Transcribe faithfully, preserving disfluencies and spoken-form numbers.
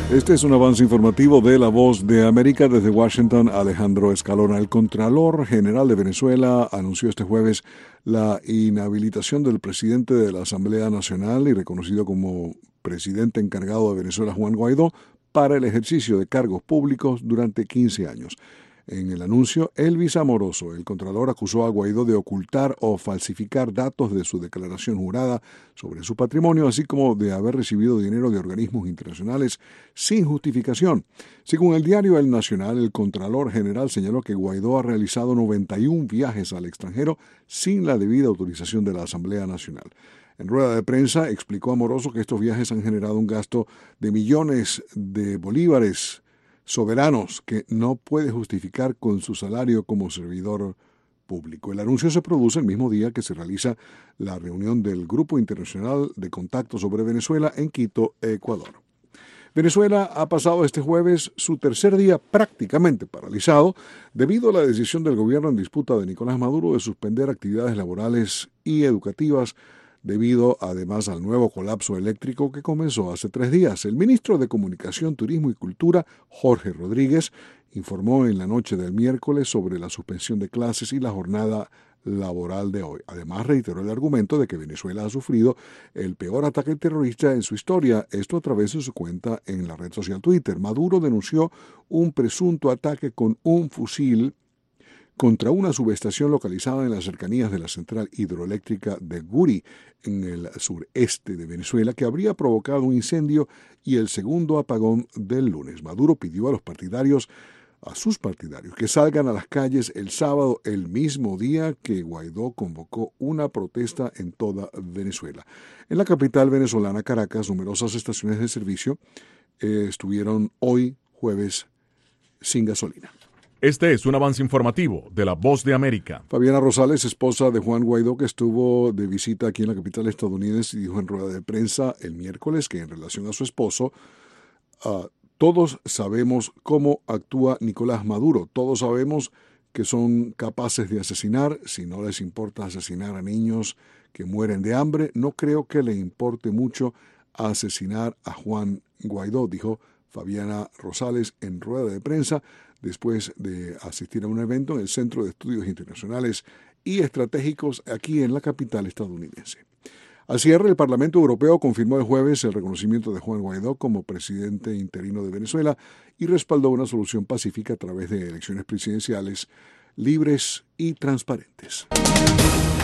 Este es un avance informativo de La Voz de América. Desde Washington, Alejandro Escalona. El Contralor General de Venezuela anunció este jueves la inhabilitación del presidente de la Asamblea Nacional y reconocido como presidente encargado de Venezuela, Juan Guaidó, para el ejercicio de cargos públicos durante quince años. En el anuncio, Elvis Amoroso, el Contralor, acusó a Guaidó de ocultar o falsificar datos de su declaración jurada sobre su patrimonio, así como de haber recibido dinero de organismos internacionales sin justificación. Según el diario El Nacional, el Contralor General señaló que Guaidó ha realizado noventa y un viajes al extranjero sin la debida autorización de la Asamblea Nacional. En rueda de prensa, explicó Amoroso que estos viajes han generado un gasto de millones de bolívares soberanos que no puede justificar con su salario como servidor público. El anuncio se produce el mismo día que se realiza la reunión del Grupo Internacional de Contacto sobre Venezuela en Quito, Ecuador. Venezuela ha pasado este jueves su tercer día prácticamente paralizado debido a la decisión del gobierno en disputa de Nicolás Maduro de suspender actividades laborales y educativas debido además al nuevo colapso eléctrico que comenzó hace tres días. El ministro de Comunicación, Turismo y Cultura, Jorge Rodríguez, informó en la noche del miércoles sobre la suspensión de clases y la jornada laboral de hoy. Además, reiteró el argumento de que Venezuela ha sufrido el peor ataque terrorista en su historia, esto a través de su cuenta en la red social Twitter. Maduro denunció un presunto ataque con un fusil contra una subestación localizada en las cercanías de la central hidroeléctrica de Guri, en el sureste de Venezuela, que habría provocado un incendio y el segundo apagón del lunes. Maduro pidió a los partidarios, a sus partidarios, que salgan a las calles el sábado, el mismo día que Guaidó convocó una protesta en toda Venezuela. En la capital venezolana, Caracas, numerosas estaciones de servicio eh, estuvieron hoy, jueves, sin gasolina. Este es un avance informativo de La Voz de América. Fabiana Rosales, esposa de Juan Guaidó, que estuvo de visita aquí en la capital estadounidense, dijo en rueda de prensa el miércoles que en relación a su esposo, uh, todos sabemos cómo actúa Nicolás Maduro, todos sabemos que son capaces de asesinar, si no les importa asesinar a niños que mueren de hambre, no creo que le importe mucho asesinar a Juan Guaidó, dijo Fabiana Rosales en rueda de prensa, después de asistir a un evento en el Centro de Estudios Internacionales y Estratégicos aquí en la capital estadounidense. Al cierre, el Parlamento Europeo confirmó el jueves el reconocimiento de Juan Guaidó como presidente interino de Venezuela y respaldó una solución pacífica a través de elecciones presidenciales libres y transparentes.